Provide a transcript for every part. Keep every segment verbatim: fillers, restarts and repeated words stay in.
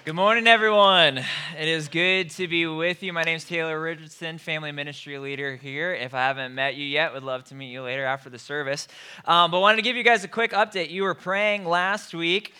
Good morning, everyone. It is good to be with you. My name is Taylor Richardson, family ministry leader here. If I haven't met you yet, would love to meet you later after the service. Um, but wanted to give you guys a quick update. You were praying last week,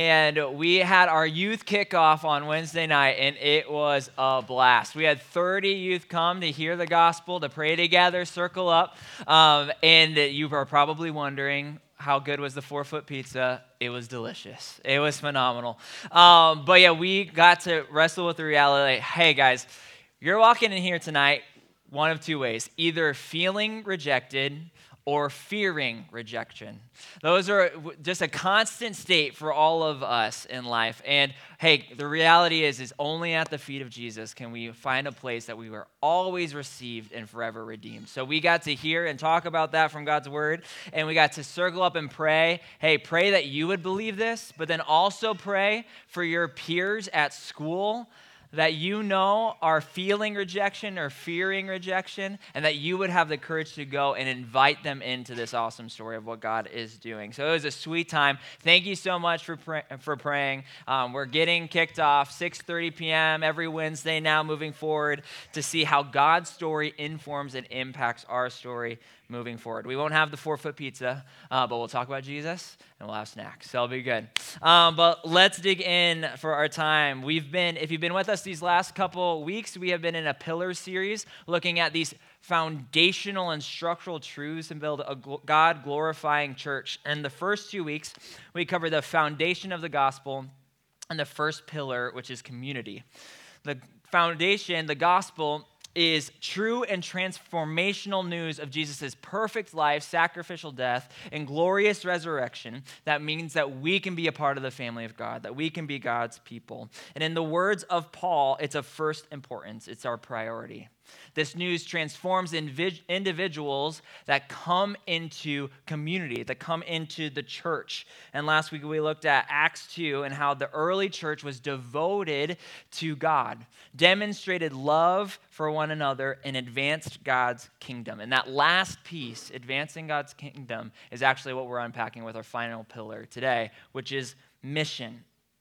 and we had our youth kickoff on Wednesday night, and it was a blast. We had thirty youth come to hear the gospel, to pray together, circle up, um, and you are probably wondering, how good was the four-foot pizza? It was delicious. It was phenomenal. Um, but yeah, we got to wrestle with the reality, like, hey guys, you're walking in here tonight one of two ways, either feeling rejected or fearing rejection. Those are just a constant state for all of us in life. And hey, the reality is, is only at the feet of Jesus can we find a place that we were always received and forever redeemed. So we got to hear and talk about that from God's word, and we got to circle up and pray. Hey, pray that you would believe this, but then also pray for your peers at school that you know are feeling rejection or fearing rejection, and that you would have the courage to go and invite them into this awesome story of what God is doing. So it was a sweet time. Thank you so much for pray- for praying. Um, we're getting kicked off six thirty p.m. every Wednesday now moving forward to see how God's story informs and impacts our story moving forward. We won't have the four-foot pizza, uh, but we'll talk about Jesus, and we'll have snacks. So it'll be good. Um, but let's dig in for our time. We've been, if you've been with us these last couple weeks, we have been in a pillar series looking at these foundational and structural truths and build a God-glorifying church. And the first two weeks, we covered the foundation of the gospel and the first pillar, which is community. The foundation, the gospel, is true and transformational news of Jesus' perfect life, sacrificial death, and glorious resurrection. That means that we can be a part of the family of God, that we can be God's people. And in the words of Paul, it's of first importance. It's our priority. This news transforms invi- individuals that come into community, that come into the church. And last week we looked at Acts two and how the early church was devoted to God, demonstrated love for one another, and advanced God's kingdom. And that last piece, advancing God's kingdom, is actually what we're unpacking with our final pillar today, which is mission.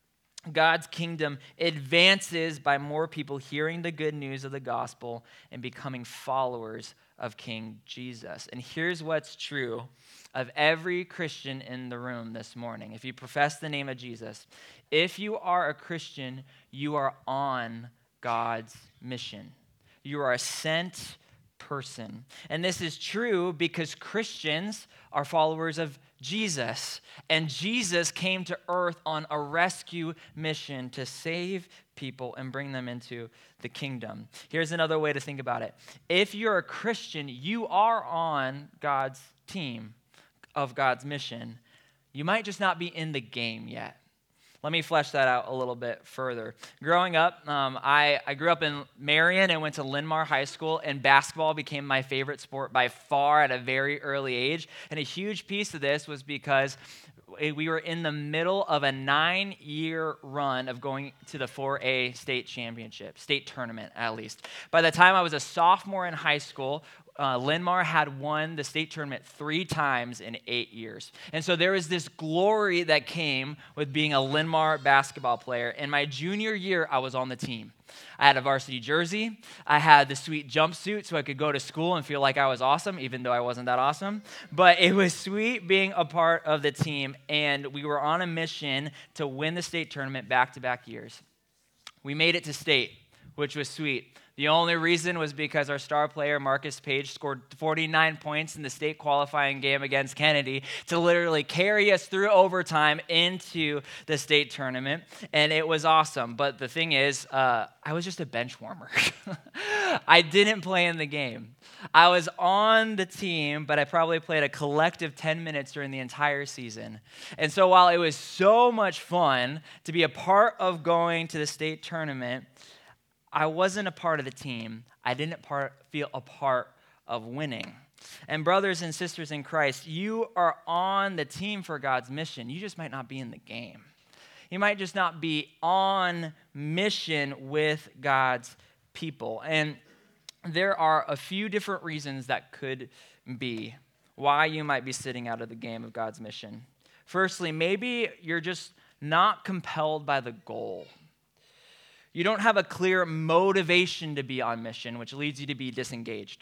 God's kingdom advances by more people hearing the good news of the gospel and becoming followers of King Jesus. And here's what's true of every Christian in the room this morning. If you profess the name of Jesus, if you are a Christian, you are on God's mission. You are a sent person. And this is true because Christians are followers of Jesus. And Jesus came to earth on a rescue mission to save people and bring them into the kingdom. Here's another way to think about it. If you're a Christian, you are on God's team of God's mission. You might just not be in the game yet. Let me flesh that out a little bit further. Growing up, um, I, I grew up in Marion and went to Linn-Mar High School, and basketball became my favorite sport by far at a very early age. And a huge piece of this was because we were in the middle of a nine-year run of going to the four A state championship, state tournament at least. By the time I was a sophomore in high school, Uh, Linn-Mar had won the state tournament three times in eight years. And so there was this glory that came with being a Linn-Mar basketball player. In my junior year, I was on the team. I had a varsity jersey. I had the sweet jumpsuit so I could go to school and feel like I was awesome, even though I wasn't that awesome. But it was sweet being a part of the team, and we were on a mission to win the state tournament back-to-back years. We made it to state, which was sweet. The only reason was because our star player, Marcus Page, scored forty-nine points in the state qualifying game against Kennedy to literally carry us through overtime into the state tournament, and it was awesome. But the thing is, uh, I was just a bench warmer. I didn't play in the game. I was on the team, but I probably played a collective ten minutes during the entire season. And so while it was so much fun to be a part of going to the state tournament, I wasn't a part of the team. I didn't part, feel a part of winning. And brothers and sisters in Christ, you are on the team for God's mission. You just might not be in the game. You might just not be on mission with God's people. And there are a few different reasons that could be why you might be sitting out of the game of God's mission. Firstly, maybe you're just not compelled by the goal. You don't have a clear motivation to be on mission, which leads you to be disengaged.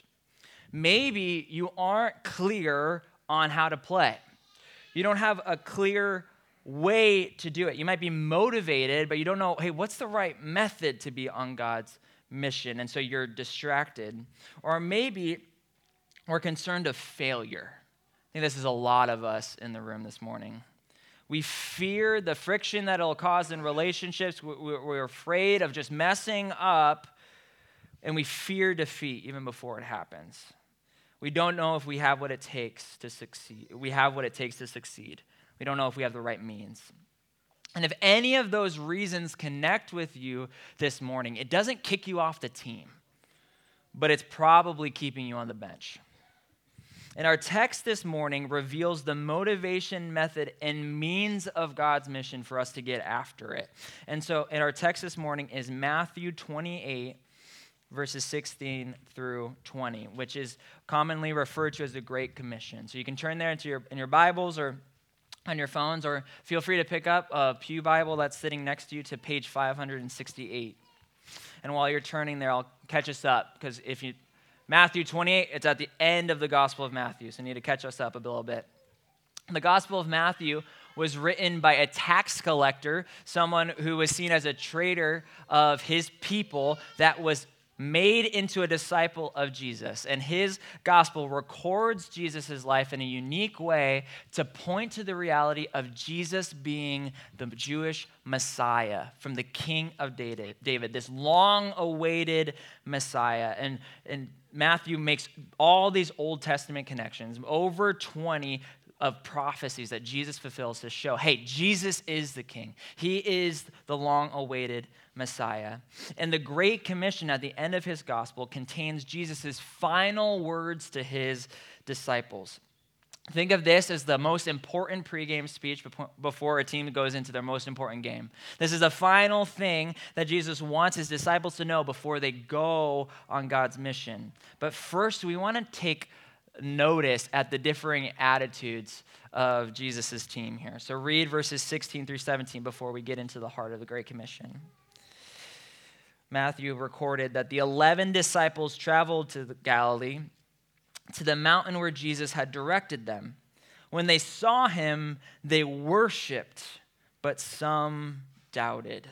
Maybe you aren't clear on how to play. You don't have a clear way to do it. You might be motivated, but you don't know, hey, what's the right method to be on God's mission? And so you're distracted. Or maybe we're concerned of failure. I think this is a lot of us in the room this morning. We fear the friction that it'll cause in relationships. We're afraid of just messing up, and we fear defeat even before it happens. We don't know if we have what it takes to succeed. We have what it takes to succeed. We don't know if we have the right means. And if any of those reasons connect with you this morning, it doesn't kick you off the team, but it's probably keeping you on the bench. And our text this morning reveals the motivation, method, and means of God's mission for us to get after it. And so, in our text this morning is Matthew twenty-eight, verses sixteen through twenty, which is commonly referred to as the Great Commission. So you can turn there into your in your Bibles or on your phones, or feel free to pick up a pew Bible that's sitting next to you to page five hundred sixty-eight. And while you're turning there, I'll catch us up, because if you Matthew twenty-eight, it's at the end of the Gospel of Matthew, so I need to catch us up a little bit. The Gospel of Matthew was written by a tax collector, someone who was seen as a traitor of his people that was made into a disciple of Jesus. And his gospel records Jesus' life in a unique way to point to the reality of Jesus being the Jewish Messiah from the King of David, this long-awaited Messiah. And, and Matthew makes all these Old Testament connections, over twenty of prophecies that Jesus fulfills to show, hey, Jesus is the King. He is the long-awaited Messiah. And the Great Commission at the end of his gospel contains Jesus' final words to his disciples. Think of this as the most important pregame speech before a team goes into their most important game. This is the final thing that Jesus wants his disciples to know before they go on God's mission. But first, we want to take notice at the differing attitudes of Jesus' team here. So read verses sixteen through seventeen before we get into the heart of the Great Commission. Matthew recorded that the eleven disciples traveled to Galilee, to the mountain where Jesus had directed them. When they saw him, they worshiped, but some doubted.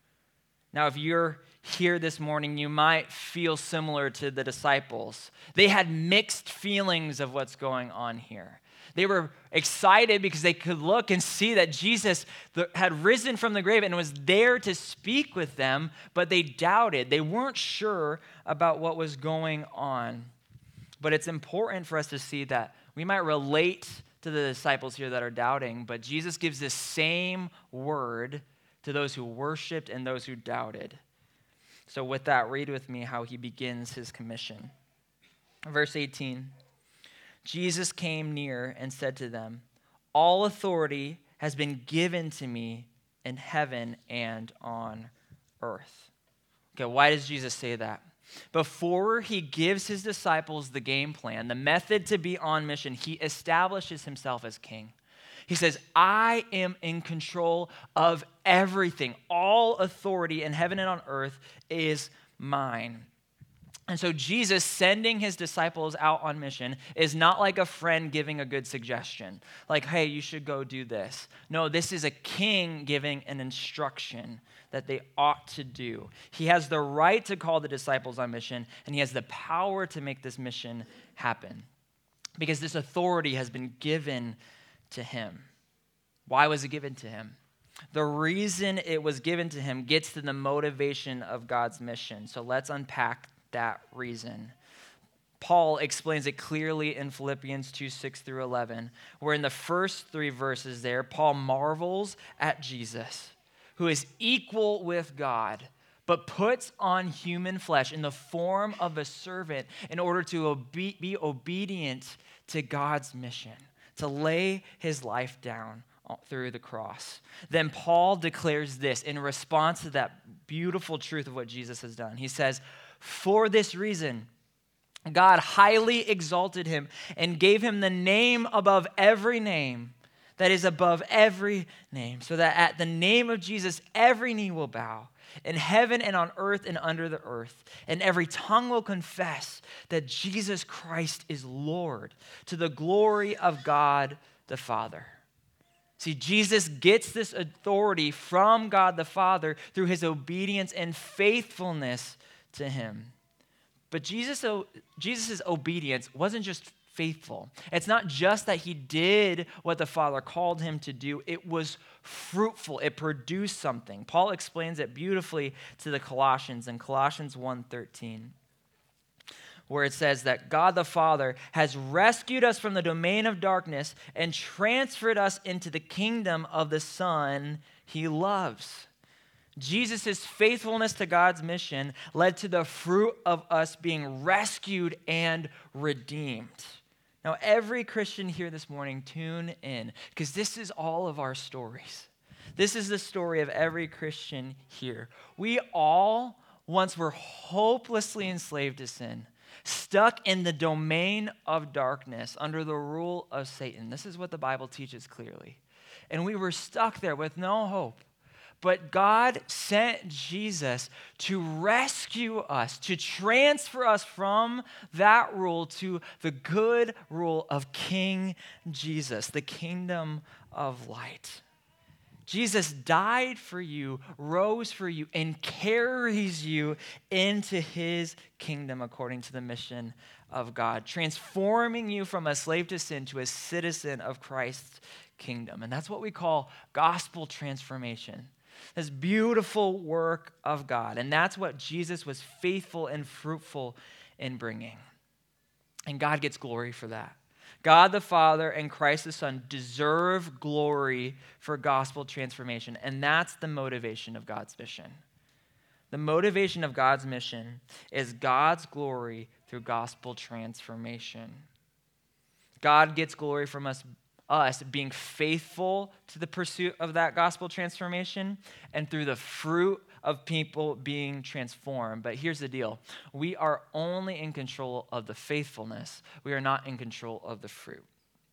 Now, if you're here this morning, you might feel similar to the disciples. They had mixed feelings of what's going on here. They were excited because they could look and see that Jesus had risen from the grave and was there to speak with them, but they doubted. They weren't sure about what was going on. But it's important for us to see that we might relate to the disciples here that are doubting, but Jesus gives this same word to those who worshiped and those who doubted. So with that, read with me how he begins his commission. Verse eighteen, Jesus came near and said to them, all authority has been given to me in heaven and on earth. Okay, why does Jesus say that? Before he gives his disciples the game plan, the method to be on mission, he establishes himself as king. He says, I am in control of everything. All authority in heaven and on earth is mine. And so Jesus sending his disciples out on mission is not like a friend giving a good suggestion. Like, hey, you should go do this. No, this is a king giving an instruction that they ought to do. He has the right to call the disciples on mission, and he has the power to make this mission happen. Because this authority has been given to him. Why was it given to him? The reason it was given to him gets to the motivation of God's mission. So let's unpack that reason. Paul explains it clearly in Philippians two, six through eleven, where in the first three verses there, Paul marvels at Jesus, who is equal with God, but puts on human flesh in the form of a servant in order to obe- be obedient to God's mission, to lay his life down through the cross. Then Paul declares this in response to that beautiful truth of what Jesus has done. He says, for this reason, God highly exalted him and gave him the name above every name, that is above every name, so that at the name of Jesus, every knee will bow in heaven and on earth and under the earth, and every tongue will confess that Jesus Christ is Lord, to the glory of God the Father. See, Jesus gets this authority from God the Father through his obedience and faithfulness to him. But Jesus, Jesus' obedience wasn't just faithful. It's not just that he did what the Father called him to do. It was fruitful. It produced something. Paul explains it beautifully to the Colossians in Colossians one thirteen, where it says that God the Father has rescued us from the domain of darkness and transferred us into the kingdom of the Son he loves. Jesus' faithfulness to God's mission led to the fruit of us being rescued and redeemed. Now, every Christian here this morning, tune in, because this is all of our stories. This is the story of every Christian here. We all once were hopelessly enslaved to sin, stuck in the domain of darkness under the rule of Satan. This is what the Bible teaches clearly. And we were stuck there with no hope. But God sent Jesus to rescue us, to transfer us from that rule to the good rule of King Jesus, the kingdom of light. Jesus died for you, rose for you, and carries you into his kingdom according to the mission of God, transforming you from a slave to sin to a citizen of Christ's kingdom. And that's what we call gospel transformation. This beautiful work of God. And that's what Jesus was faithful and fruitful in bringing. And God gets glory for that. God the Father and Christ the Son deserve glory for gospel transformation. And that's the motivation of God's mission. The motivation of God's mission is God's glory through gospel transformation. God gets glory from us us being faithful to the pursuit of that gospel transformation and through the fruit of people being transformed. But here's the deal. We are only in control of the faithfulness. We are not in control of the fruit.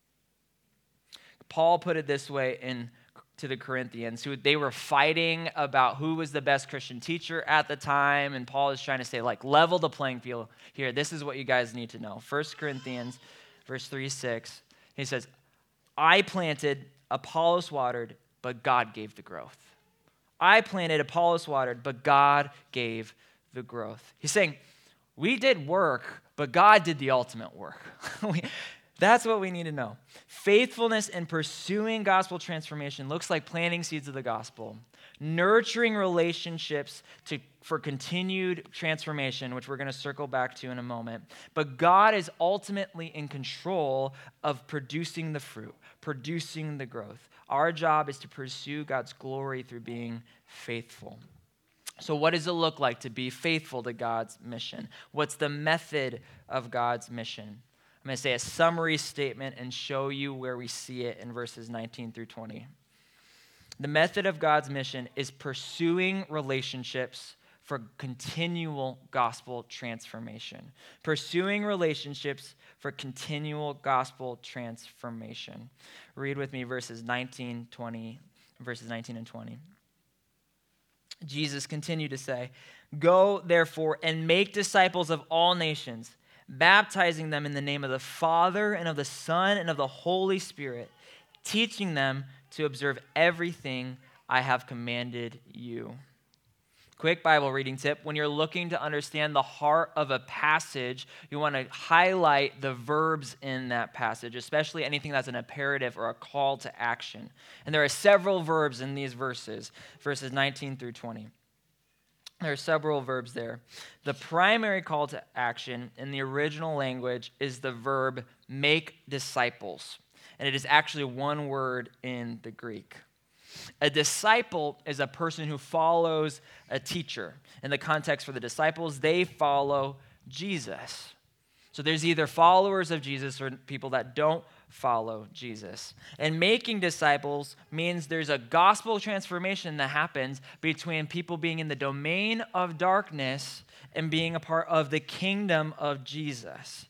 Paul put it this way in to the Corinthians, who they were fighting about who was the best Christian teacher at the time, and Paul is trying to say, like, level the playing field here. This is what you guys need to know. First Corinthians, verse three six, he says, I planted, Apollos watered, but God gave the growth. I planted, Apollos watered, but God gave the growth. He's saying, we did work, but God did the ultimate work. we, that's what we need to know. Faithfulness in pursuing gospel transformation looks like planting seeds of the gospel, nurturing relationships to, for continued transformation, which we're going to circle back to in a moment. But God is ultimately in control of producing the fruit, producing the growth. Our job is to pursue God's glory through being faithful. So what does it look like to be faithful to God's mission? What's the method of God's mission? I'm going to say a summary statement and show you where we see it in verses nineteen through twenty. The method of God's mission is pursuing relationships for continual gospel transformation. Pursuing relationships for continual gospel transformation. Read with me verses nineteen, twenty, verses nineteen and twenty. Jesus continued to say, "Go, therefore, and make disciples of all nations, baptizing them in the name of the Father and of the Son and of the Holy Spirit, teaching them to observe everything I have commanded you." Quick Bible reading tip. When you're looking to understand the heart of a passage, you want to highlight the verbs in that passage, especially anything that's an imperative or a call to action. And there are several verbs in these verses, verses nineteen through twenty. There are several verbs there. The primary call to action in the original language is the verb make disciples. And it is actually one word in the Greek. A disciple is a person who follows a teacher. In the context for the disciples, they follow Jesus. So there's either followers of Jesus or people that don't follow Jesus. And making disciples means there's a gospel transformation that happens between people being in the domain of darkness and being a part of the kingdom of Jesus.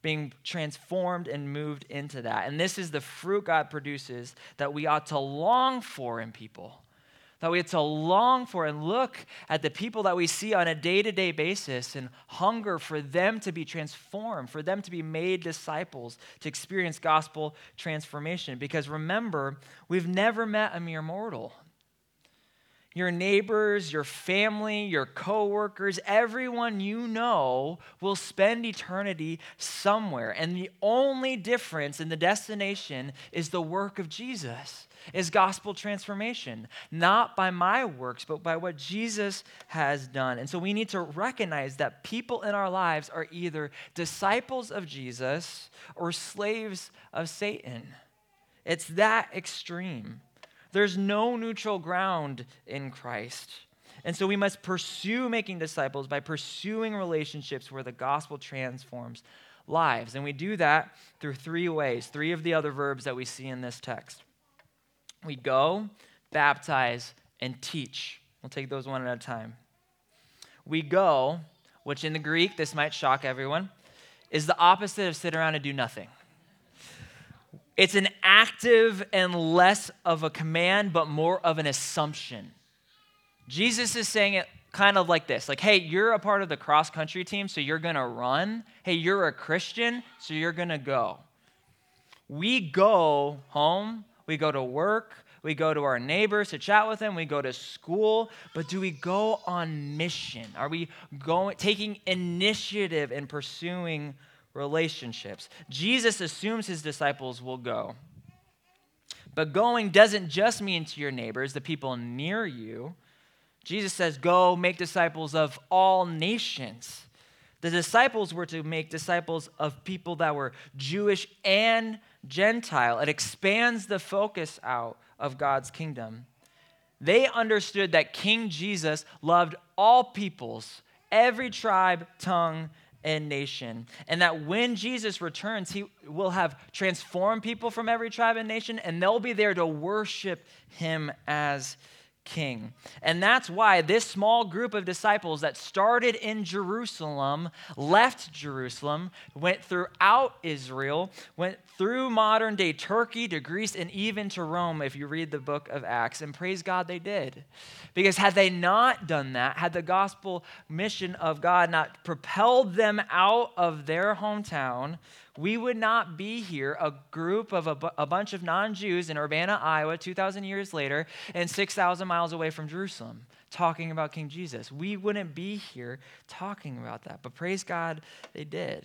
being transformed and moved into that. And this is the fruit God produces that we ought to long for in people, that we ought to long for and look at the people that we see on a day-to-day basis and hunger for them to be transformed, for them to be made disciples, to experience gospel transformation. Because remember, we've never met a mere mortal. Your neighbors, your family, your coworkers, everyone you know will spend eternity somewhere. And the only difference in the destination is the work of Jesus, is gospel transformation. Not by my works, but by what Jesus has done. And so we need to recognize that people in our lives are either disciples of Jesus or slaves of Satan. It's that extreme. There's no neutral ground in Christ. And so we must pursue making disciples by pursuing relationships where the gospel transforms lives. And we do that through three ways, three of the other verbs that we see in this text. We go, baptize, and teach. We'll take those one at a time. We go, which in the Greek, this might shock everyone, is the opposite of sit around and do nothing. It's an active and less of a command, but more of an assumption. Jesus is saying it kind of like this, like, hey, you're a part of the cross-country team, so you're going to run. Hey, you're a Christian, so you're going to go. We go home, we go to work, we go to our neighbors to chat with them, we go to school, but do we go on mission? Are we going, taking initiative in pursuing relationships? Jesus assumes his disciples will go. But going doesn't just mean to your neighbors, the people near you. Jesus says, go make disciples of all nations. The disciples were to make disciples of people that were Jewish and Gentile. It expands the focus out of God's kingdom. They understood that King Jesus loved all peoples, every tribe, tongue, and nation. And that when Jesus returns, he will have transformed people from every tribe and nation, and they'll be there to worship him as king. And that's why this small group of disciples that started in Jerusalem, left Jerusalem, went throughout Israel, went through modern day Turkey to Greece and even to Rome, if you read the book of Acts. And praise God they did. Because had they not done that, had the gospel mission of God not propelled them out of their hometown, we would not be here, a group of a, bu- a bunch of non-Jews in Urbana, Iowa, two thousand years later, and six thousand miles away from Jerusalem, talking about King Jesus. We wouldn't be here talking about that, but praise God, they did.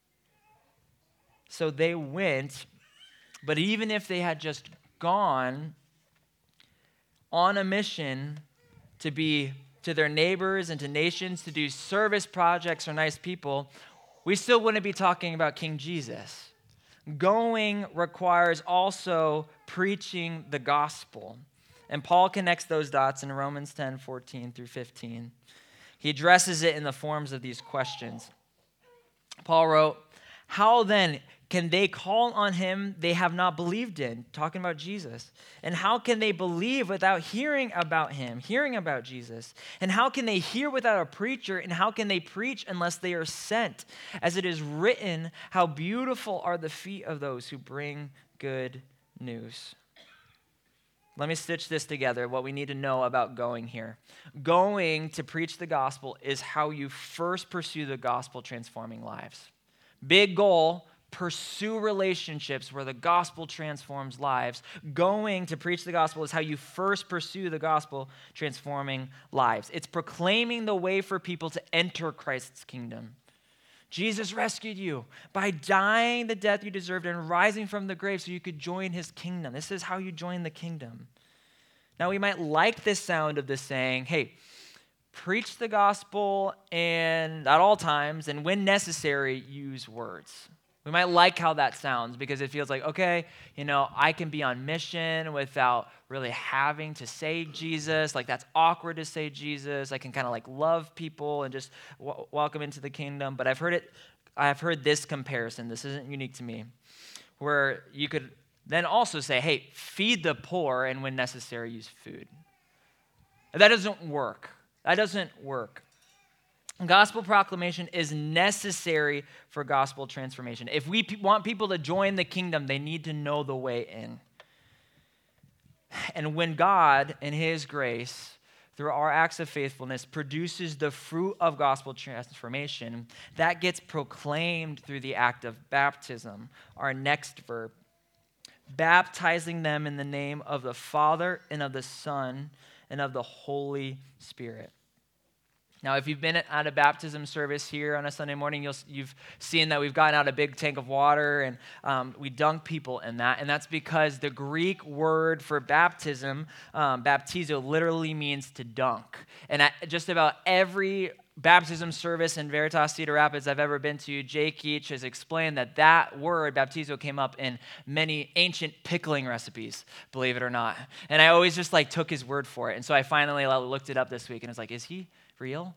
So they went, but even if they had just gone on a mission to be to their neighbors and to nations, to do service projects or nice people, we still wouldn't be talking about King Jesus. Going requires also preaching the gospel. And Paul connects those dots in Romans ten, fourteen through fifteen. He addresses it in the forms of these questions. Paul wrote, how then can they call on him they have not believed in? Talking about Jesus. And how can they believe without hearing about him, hearing about Jesus? And how can they hear without a preacher? And how can they preach unless they are sent? As it is written, how beautiful are the feet of those who bring good news. Let me stitch this together, what we need to know about going here. Going to preach the gospel is how you first pursue the gospel transforming lives. Big goal, pursue relationships where the gospel transforms lives. Going to preach the gospel is how you first pursue the gospel transforming lives. It's proclaiming the way for people to enter Christ's kingdom. Jesus rescued you by dying the death you deserved and rising from the grave so you could join his kingdom. This is how you join the kingdom. Now, we might like this sound of this saying, hey, preach the gospel and at all times, and when necessary, use words. We might like how that sounds because it feels like, okay, you know, I can be on mission without really having to say Jesus. Like, that's awkward to say Jesus. I can kind of like love people and just w- welcome into the kingdom. But I've heard it, I've heard this comparison. This isn't unique to me, where you could then also say, hey, feed the poor and when necessary, use food. That doesn't work. That doesn't work. Gospel proclamation is necessary for gospel transformation. If we p- want people to join the kingdom, they need to know the way in. And when God, in his grace, through our acts of faithfulness, produces the fruit of gospel transformation, that gets proclaimed through the act of baptism, our next verb. Baptizing them in the name of the Father and of the Son and of the Holy Spirit. Now, if you've been at a baptism service here on a Sunday morning, you'll, you've seen that we've gotten out a big tank of water and um, we dunk people in that. And that's because the Greek word for baptism, um, baptizo, literally means to dunk. And at just about every baptism service in Veritas Cedar Rapids I've ever been to, Jake Each has explained that that word, baptizo, came up in many ancient pickling recipes, believe it or not. And I always just like took his word for it. And so I finally looked it up this week and was like, is he real?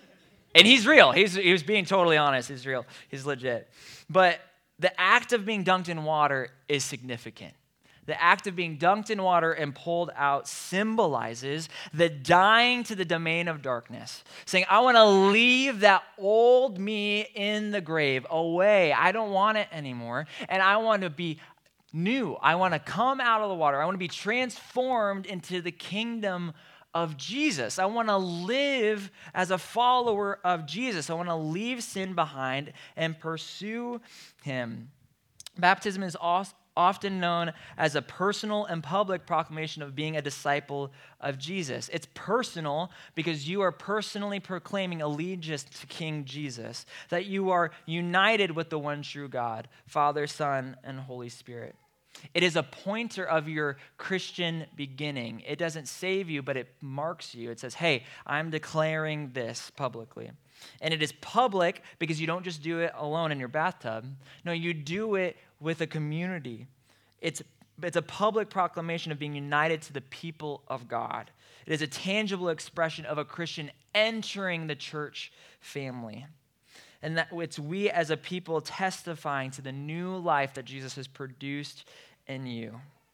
And he's real. He's, he was being totally honest. He's real. He's legit. But the act of being dunked in water is significant. The act of being dunked in water and pulled out symbolizes the dying to the domain of darkness, saying, I want to leave that old me in the grave away. I don't want it anymore. And I want to be new. I want to come out of the water. I want to be transformed into the kingdom of Jesus. I want to live as a follower of Jesus. I want to leave sin behind and pursue him. Baptism is often known as a personal and public proclamation of being a disciple of Jesus. It's personal because you are personally proclaiming allegiance to King Jesus, that you are united with the one true God, Father, Son, and Holy Spirit. It is a pointer of your Christian beginning. It doesn't save you, but it marks you. It says, hey, I'm declaring this publicly. And it is public because you don't just do it alone in your bathtub. No, you do it with a community. It's, it's a public proclamation of being united to the people of God. It is a tangible expression of a Christian entering the church family. And that it's we as a people testifying to the new life that Jesus has produced in you.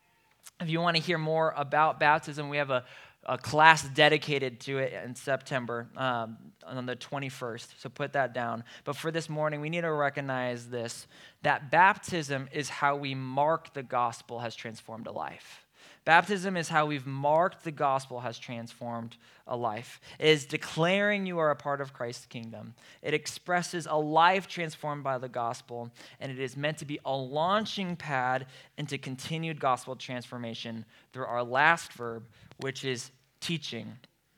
If you want to hear more about baptism, we have a, a class dedicated to it in September um, on the twenty-first. So put that down. But for this morning, we need to recognize this, that baptism is how we mark the gospel has transformed a life. Baptism is how we've marked the gospel has transformed a life. It is declaring you are a part of Christ's kingdom. It expresses a life transformed by the gospel, and it is meant to be a launching pad into continued gospel transformation through our last verb, which is teaching.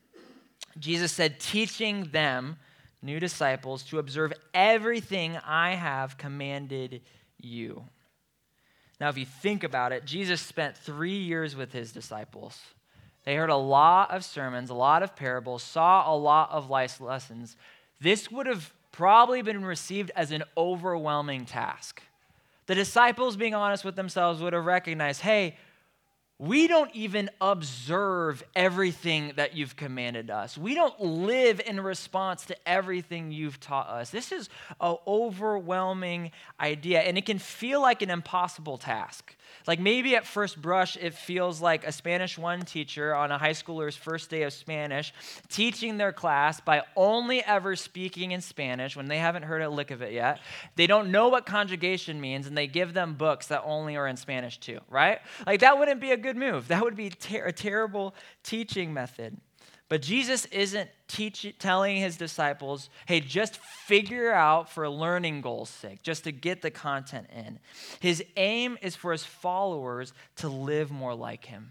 Jesus said, teaching them, new disciples, to observe everything I have commanded you. Now, if you think about it, Jesus spent three years with his disciples. They heard a lot of sermons, a lot of parables, saw a lot of life lessons. This would have probably been received as an overwhelming task. The disciples, being honest with themselves, would have recognized, hey, we don't even observe everything that you've commanded us. We don't live in response to everything you've taught us. This is an overwhelming idea, and it can feel like an impossible task. Like maybe at first brush, it feels like a Spanish one teacher on a high schooler's first day of Spanish teaching their class by only ever speaking in Spanish when they haven't heard a lick of it yet. They don't know what conjugation means, and they give them books that only are in Spanish too, right? Like that wouldn't be a good move. That would be ter- a terrible teaching method. But Jesus isn't teach- telling his disciples, hey, just figure out for learning goals' sake, just to get the content in. His aim is for his followers to live more like him.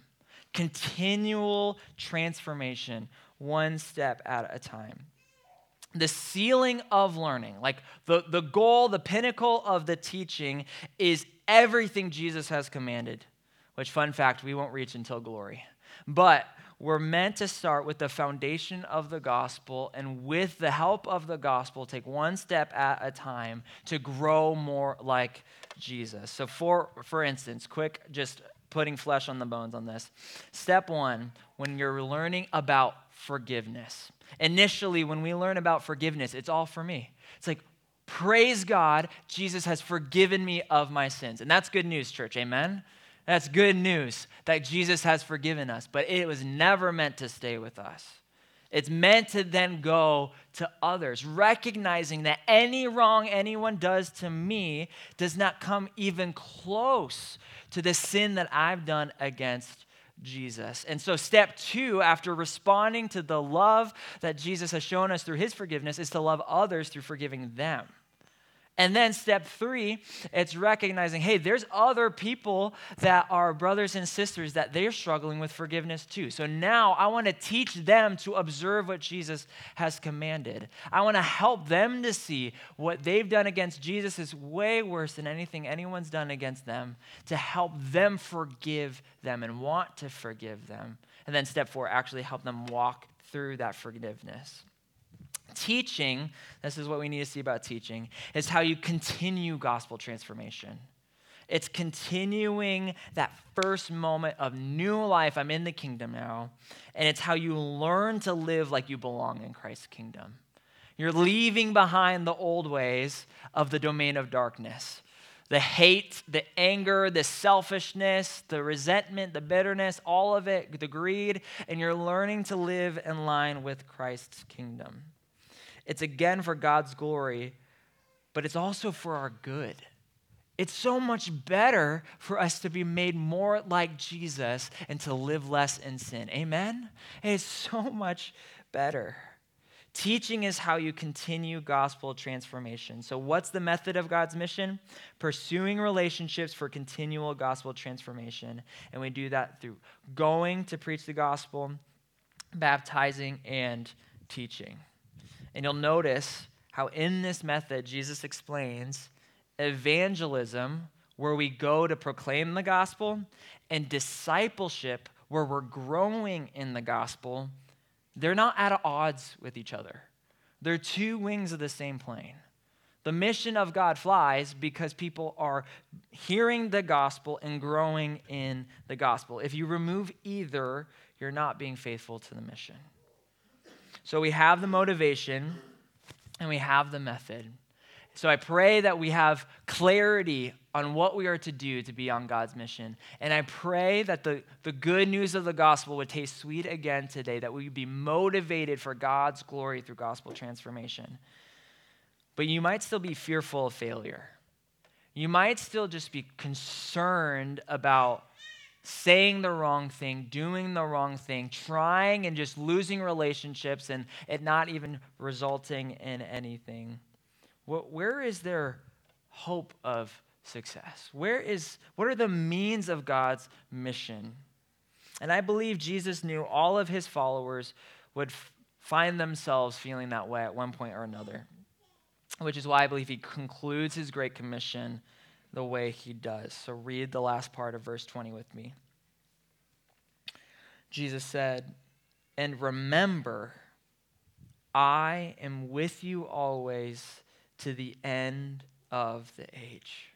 Continual transformation, one step at a time. The ceiling of learning, like the, the goal, the pinnacle of the teaching is everything Jesus has commanded, which, fun fact, we won't reach until glory. But we're meant to start with the foundation of the gospel, and with the help of the gospel, take one step at a time to grow more like Jesus. So for, for instance, quick, just putting flesh on the bones on this. Step one, when you're learning about forgiveness. Initially, when we learn about forgiveness, it's all for me. It's like, praise God, Jesus has forgiven me of my sins. And that's good news, church, amen? That's good news that Jesus has forgiven us, but it was never meant to stay with us. It's meant to then go to others, recognizing that any wrong anyone does to me does not come even close to the sin that I've done against Jesus. And so step two, after responding to the love that Jesus has shown us through his forgiveness, is to love others through forgiving them. And then step three, it's recognizing, hey, there's other people that are brothers and sisters that they're struggling with forgiveness too. So now I want to teach them to observe what Jesus has commanded. I want to help them to see what they've done against Jesus is way worse than anything anyone's done against them, to help them forgive them and want to forgive them. And then step four, actually help them walk through that forgiveness. Teaching, this is what we need to see about teaching, is how you continue gospel transformation. It's continuing that first moment of new life. I'm in the kingdom now. And it's how you learn to live like you belong in Christ's kingdom. You're leaving behind the old ways of the domain of darkness. The hate, the anger, the selfishness, the resentment, the bitterness, all of it, the greed, and you're learning to live in line with Christ's kingdom. It's again for God's glory, but it's also for our good. It's so much better for us to be made more like Jesus and to live less in sin. Amen? It's so much better. Teaching is how you continue gospel transformation. So what's the method of God's mission? Pursuing relationships for continual gospel transformation. And we do that through going to preach the gospel, baptizing, and teaching. And you'll notice how in this method, Jesus explains evangelism, where we go to proclaim the gospel, and discipleship, where we're growing in the gospel. They're not at odds with each other. They're two wings of the same plane. The mission of God flies because people are hearing the gospel and growing in the gospel. If you remove either, you're not being faithful to the mission. So we have the motivation and we have the method. So I pray that we have clarity on what we are to do to be on God's mission. And I pray that the, the good news of the gospel would taste sweet again today, that we would be motivated for God's glory through gospel transformation. But you might still be fearful of failure. You might still just be concerned about saying the wrong thing, doing the wrong thing, trying and just losing relationships and it not even resulting in anything. Where is there hope of success? Where is, what are the means of God's mission? And I believe Jesus knew all of his followers would f- find themselves feeling that way at one point or another, which is why I believe he concludes his Great Commission the way he does. So read the last part of verse twenty with me. Jesus said, "And remember, I am with you always to the end of the age."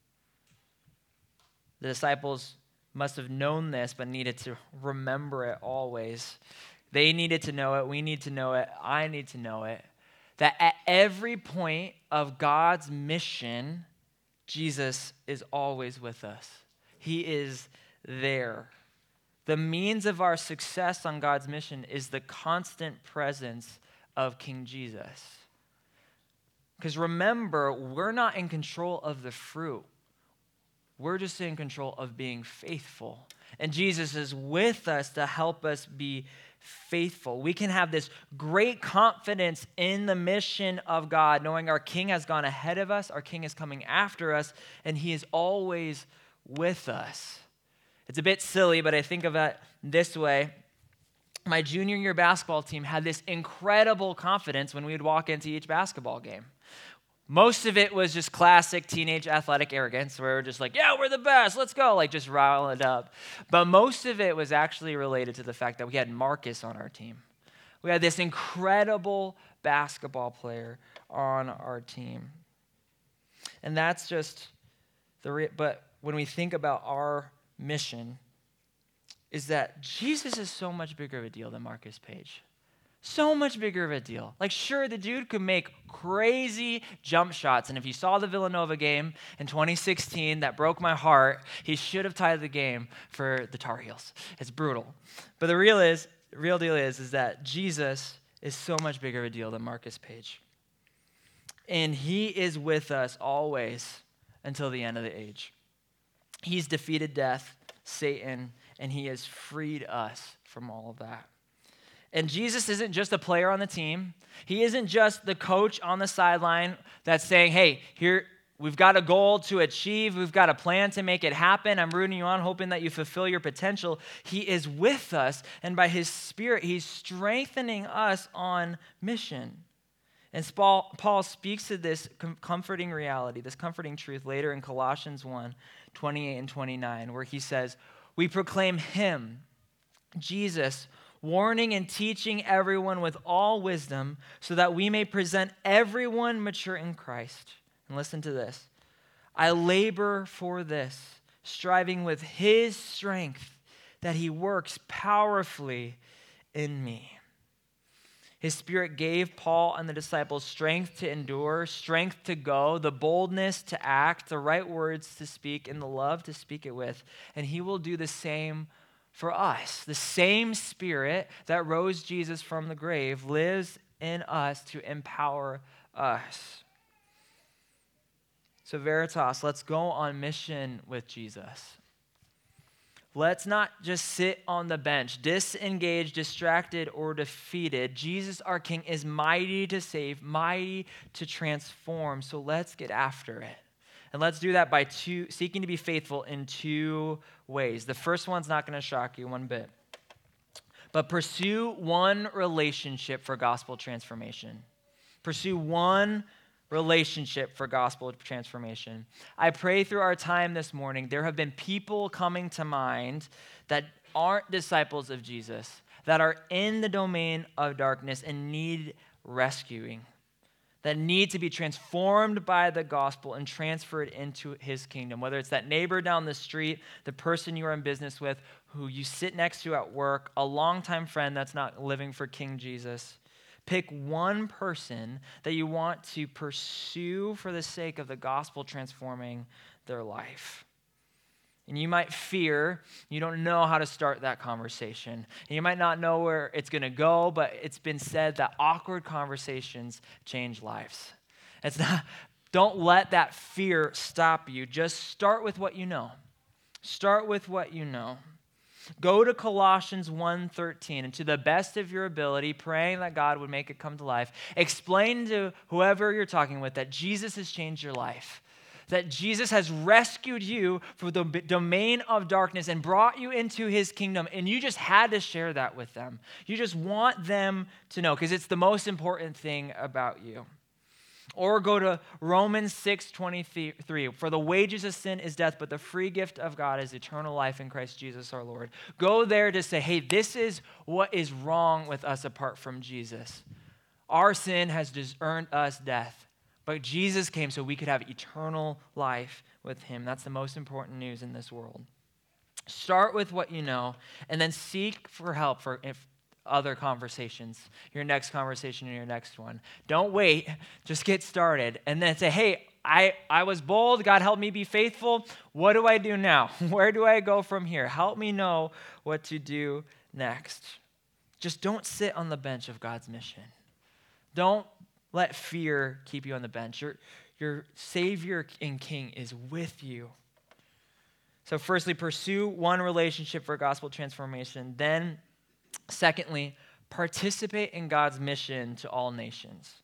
The disciples must have known this, but needed to remember it always. They needed to know it. We need to know it. I need to know it. That at every point of God's mission, Jesus is always with us. He is there. The means of our success on God's mission is the constant presence of King Jesus. Because remember, we're not in control of the fruit. We're just in control of being faithful. And Jesus is with us to help us be faithful. We can have this great confidence in the mission of God, knowing our King has gone ahead of us, our King is coming after us, and he is always with us. It's a bit silly, but I think of it this way. My junior year basketball team had this incredible confidence when we would walk into each basketball game. Most of it was just classic teenage athletic arrogance where we're just like, yeah, we're the best, let's go, like just rile it up. But most of it was actually related to the fact that we had Marcus on our team. We had this incredible basketball player on our team. And that's just the, re- but when we think about our mission, is that Jesus is so much bigger of a deal than Marcus Page. So much bigger of a deal. Like, sure, the dude could make crazy jump shots. And if you saw the Villanova game in twenty sixteen, that broke my heart. He should have tied the game for the Tar Heels. It's brutal. But the real is, the real deal is, is that Jesus is so much bigger of a deal than Marcus Page. And he is with us always until the end of the age. He's defeated death, Satan, and he has freed us from all of that. And Jesus isn't just a player on the team. He isn't just the coach on the sideline that's saying, hey, here, we've got a goal to achieve. We've got a plan to make it happen. I'm rooting you on, hoping that you fulfill your potential. He is with us, and by his Spirit, he's strengthening us on mission. And Paul speaks to this comforting reality, this comforting truth later in Colossians one, twenty-eight and twenty-nine, where he says, we proclaim him, Jesus, warning and teaching everyone with all wisdom so that we may present everyone mature in Christ. And listen to this. I labor for this, striving with his strength that he works powerfully in me. His Spirit gave Paul and the disciples strength to endure, strength to go, the boldness to act, the right words to speak, and the love to speak it with. And he will do the same for us. The same Spirit that rose Jesus from the grave lives in us to empower us. So Veritas, let's go on mission with Jesus. Let's not just sit on the bench, disengaged, distracted, or defeated. Jesus, our King, is mighty to save, mighty to transform. So let's get after it. And let's do that by two, seeking to be faithful in two ways. The first one's not going to shock you one bit. But pursue one relationship for gospel transformation. Pursue one relationship for gospel transformation. I pray through our time this morning, there have been people coming to mind that aren't disciples of Jesus, that are in the domain of darkness and need rescuing, that need to be transformed by the gospel and transferred into his kingdom. Whether it's that neighbor down the street, the person you are in business with, who you sit next to at work, a longtime friend that's not living for King Jesus. Pick one person that you want to pursue for the sake of the gospel transforming their life. And you might fear, you don't know how to start that conversation. And you might not know where it's going to go, but it's been said that awkward conversations change lives. It's not, don't let that fear stop you. Just start with what you know. Start with what you know. Go to Colossians one thirteen, and to the best of your ability, praying that God would make it come to life, explain to whoever you're talking with that Jesus has changed your life, that Jesus has rescued you from the domain of darkness and brought you into his kingdom, and you just had to share that with them. You just want them to know, because it's the most important thing about you. Or go to Romans six twenty-three. For the wages of sin is death, but the free gift of God is eternal life in Christ Jesus our Lord. Go there to say, hey, this is what is wrong with us apart from Jesus. Our sin has just earned us death, but Jesus came so we could have eternal life with him. That's the most important news in this world. Start with what you know, and then seek for help for if other conversations, your next conversation and your next one. Don't wait, just get started. And then say, hey, I, I was bold, God help me be faithful. What do I do now? Where do I go from here? Help me know what to do next. Just don't sit on the bench of God's mission. Don't let fear keep you on the bench. Your, your Savior and King is with you. So firstly, pursue one relationship for gospel transformation. Then secondly, participate in God's mission to all nations.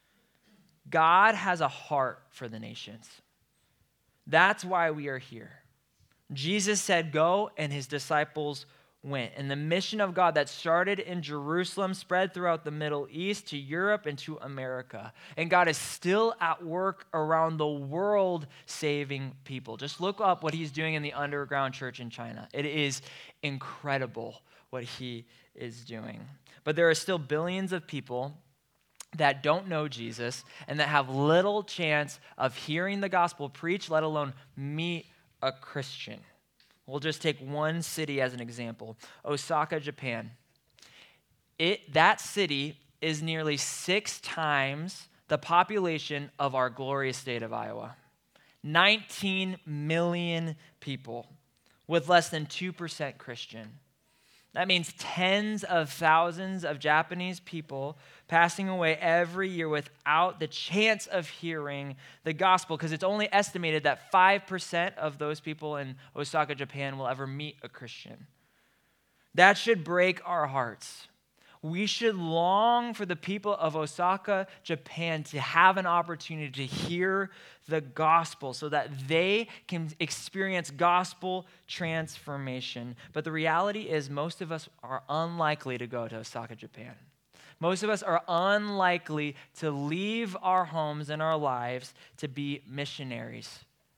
God has a heart for the nations. That's why we are here. Jesus said, go, and his disciples went. And the mission of God that started in Jerusalem spread throughout the Middle East to Europe and to America. And God is still at work around the world saving people. Just look up what he's doing in the underground church in China. It is incredible what he is doing. But there are still billions of people that don't know Jesus and that have little chance of hearing the gospel preached, let alone meet a Christian. We'll just take one city as an example, Osaka, Japan. It, that city is nearly six times the population of our glorious state of Iowa. nineteen million people with less than two percent Christian. That means tens of thousands of Japanese people passing away every year without the chance of hearing the gospel, because it's only estimated that five percent of those people in Osaka, Japan will ever meet a Christian. That should break our hearts. We should long for the people of Osaka, Japan, to have an opportunity to hear the gospel so that they can experience gospel transformation. But the reality is most of us are unlikely to go to Osaka, Japan. Most of us are unlikely to leave our homes and our lives to be missionaries.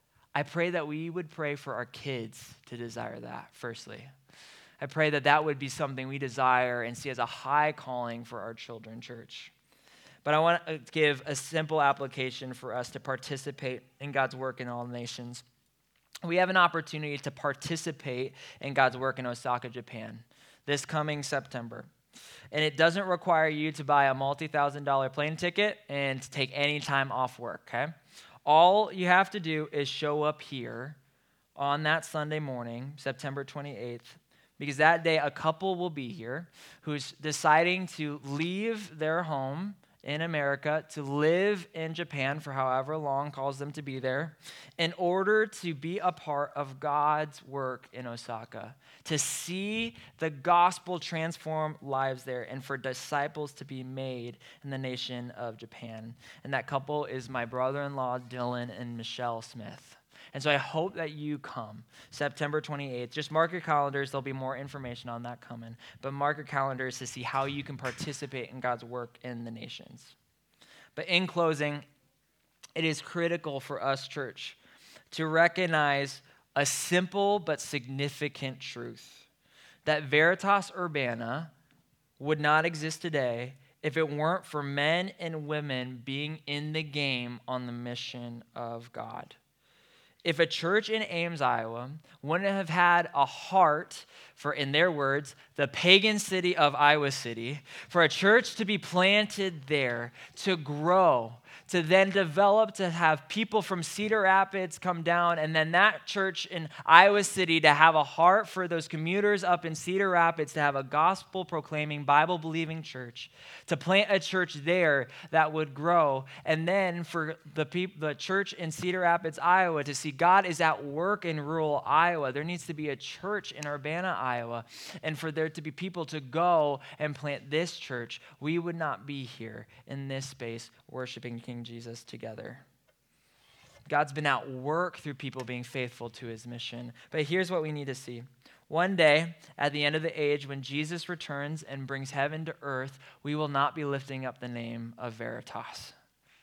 I pray that we would pray for our kids to desire that, firstly. I pray that that would be something we desire and see as a high calling for our children, church. But I want to give a simple application for us to participate in God's work in all nations. We have an opportunity to participate in God's work in Osaka, Japan, this coming September. And it doesn't require you to buy a multi-thousand dollar plane ticket and to take any time off work, okay? All you have to do is show up here on that Sunday morning, September twenty-eighth, because that day a couple will be here who's deciding to leave their home in America to live in Japan for however long calls them to be there in order to be a part of God's work in Osaka, to see the gospel transform lives there and for disciples to be made in the nation of Japan. And that couple is my brother-in-law, Dylan and Michelle Smith. And so I hope that you come September twenty-eighth. Just mark your calendars. There'll be more information on that coming. But mark your calendars to see how you can participate in God's work in the nations. But in closing, it is critical for us, church, to recognize a simple but significant truth, that Veritas Urbana would not exist today if it weren't for men and women being in the game on the mission of God. If a church in Ames, Iowa, wouldn't have had a heart for, in their words, the pagan city of Iowa City, for a church to be planted there, to grow, to then develop, to have people from Cedar Rapids come down, and then that church in Iowa City to have a heart for those commuters up in Cedar Rapids, to have a gospel-proclaiming, Bible-believing church, to plant a church there that would grow, and then for the people, the church in Cedar Rapids, Iowa, to see God is at work in rural Iowa. There needs to be a church in Urbana, Iowa, and for there to be people to go and plant this church, we would not be here in this space worshiping King Jesus together. God's been at work through people being faithful to his mission. But here's what we need to see. One day, at the end of the age, when Jesus returns and brings heaven to earth, we will not be lifting up the name of Veritas.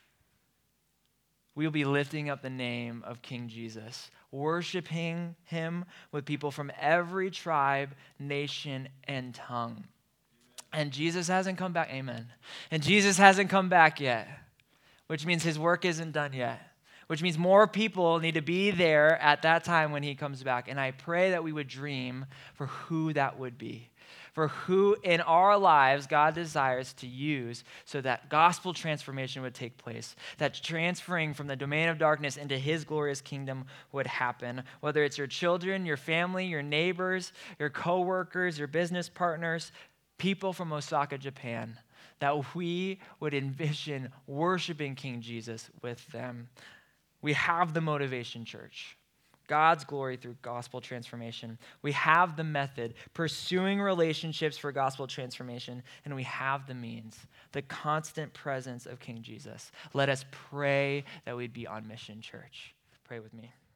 We will be lifting up the name of King Jesus, worshiping him with people from every tribe, nation, and tongue. And Jesus hasn't come back. Amen. And Jesus hasn't come back yet, which means his work isn't done yet, which means more people need to be there at that time when he comes back. And I pray that we would dream for who that would be, for who in our lives God desires to use so that gospel transformation would take place, that transferring from the domain of darkness into his glorious kingdom would happen, whether it's your children, your family, your neighbors, your coworkers, your business partners, people from Osaka, Japan, that we would envision worshiping King Jesus with them. We have the motivation, church. God's glory through gospel transformation. We have the method, pursuing relationships for gospel transformation, and we have the means, the constant presence of King Jesus. Let us pray that we'd be on mission, church. Pray with me.